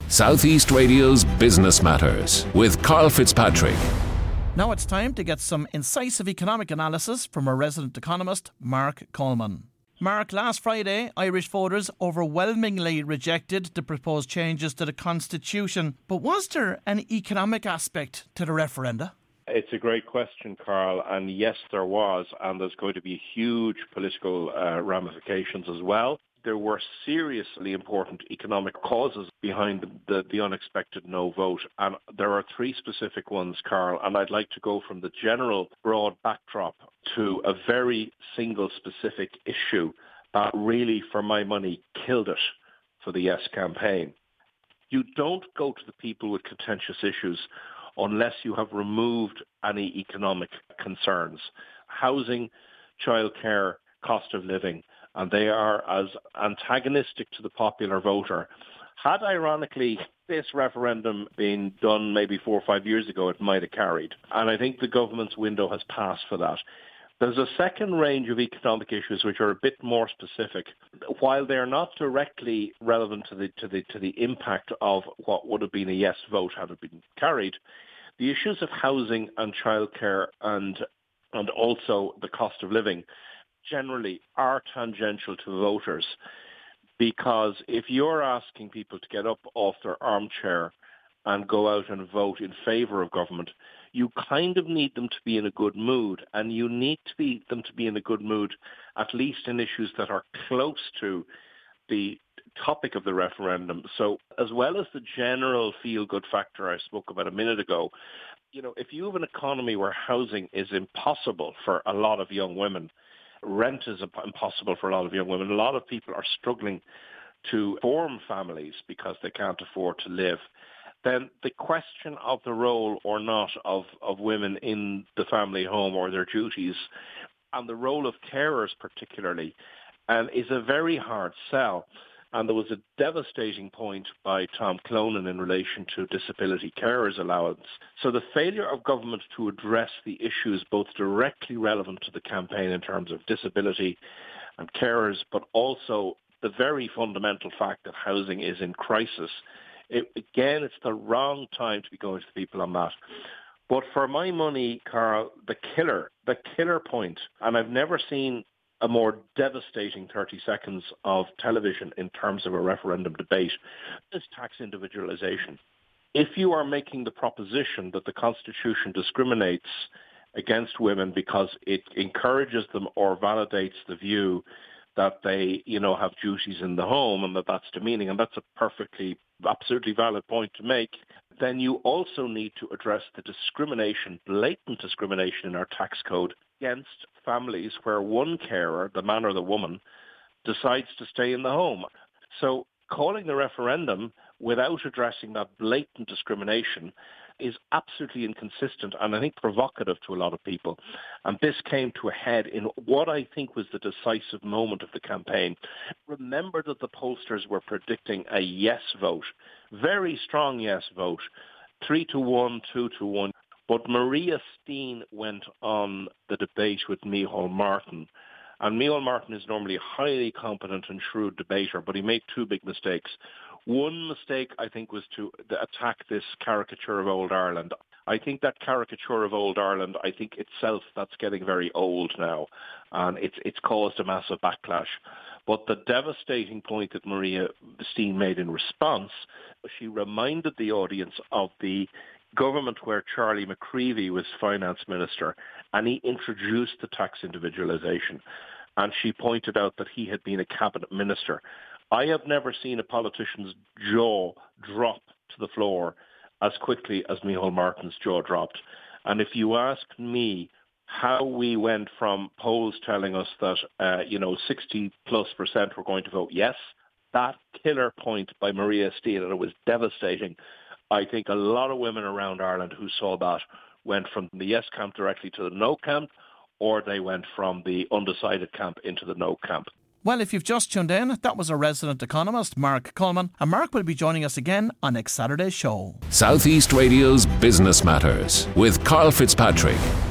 South East Radio's Business Matters with Carl Fitzpatrick. Now it's time to get some incisive economic analysis from our resident economist, Mark Coleman. Mark, last Friday, Irish voters overwhelmingly rejected the proposed changes to the Constitution. But was there an economic aspect to the referenda? It's a great question, Carl, and yes, there was, and there's going to be huge political ramifications as well. There were seriously important economic causes behind the unexpected no vote, and there are three specific ones, Carl, and I'd like to go from the general broad backdrop to a very single specific issue that really, for my money, killed it for the Yes campaign. You don't go to the people with contentious issues unless you have removed any economic concerns. Housing, childcare, cost of living, and they are as antagonistic to the popular voter. Had, ironically, this referendum been done maybe 4 or 5 years ago, it might have carried. And I think the government's window has passed for that. There's a second range of economic issues which are a bit more specific. While they're not directly relevant to the impact of what would have been a yes vote had it been carried, the issues of housing and childcare and also the cost of living generally are tangential to voters, because if you're asking people to get up off their armchair and go out and vote in favour of government, you kind of need them to be in a good mood, and you need them to be in a good mood at least in issues that are close to the topic of the referendum. So as well as the general feel-good factor I spoke about a minute ago, if you have an economy where housing is impossible for a lot of young women, rent is impossible for a lot of young women, a lot of people are struggling to form families because they can't afford to live, then the question of the role or not of women in the family home or their duties, and the role of carers particularly, is a very hard sell. And there was a devastating point by Tom Clonan in relation to disability carers allowance. So the failure of government to address the issues both directly relevant to the campaign in terms of disability and carers, but also the very fundamental fact that housing is in crisis. It's the wrong time to be going to the people on that. But for my money, Carl, the killer point, and I've never seen a more devastating 30 seconds of television in terms of a referendum debate, is tax individualization. If you are making the proposition that the Constitution discriminates against women because it encourages them or validates the view that they, have duties in the home and that's demeaning, and that's a absolutely valid point to make, then you also need to address the discrimination, blatant discrimination in our tax code against families where one carer, the man or the woman, decides to stay in the home. So calling the referendum without addressing that blatant discrimination is absolutely inconsistent and I think provocative to a lot of people. And this came to a head in what I think was the decisive moment of the campaign. Remember that the pollsters were predicting a yes vote, very strong yes vote, 3-1, 2-1. But Maria Steen went on the debate with Micheál Martin. And Micheál Martin is normally a highly competent and shrewd debater, but he made two big mistakes. One mistake, I think, was to attack this caricature of old Ireland. I think that caricature of old Ireland, I think itself, that's getting very old now. And it's caused a massive backlash. But the devastating point that Maria Steen made in response, she reminded the audience of the government where Charlie McCreevy was finance minister, and he introduced the tax individualization. And she pointed out that he had been a cabinet minister. I have never seen a politician's jaw drop to the floor as quickly as Micheál Martin's jaw dropped. And if you ask me how we went from polls telling us that, 60+% were going to vote yes, that killer point by Maria Steen, and it was devastating. I think a lot of women around Ireland who saw that went from the yes camp directly to the no camp, or they went from the undecided camp into the no camp. Well, if you've just tuned in, that was our resident economist, Mark Coleman, and Mark will be joining us again on next Saturday's show. South East Radio's Business Matters with Carl Fitzpatrick.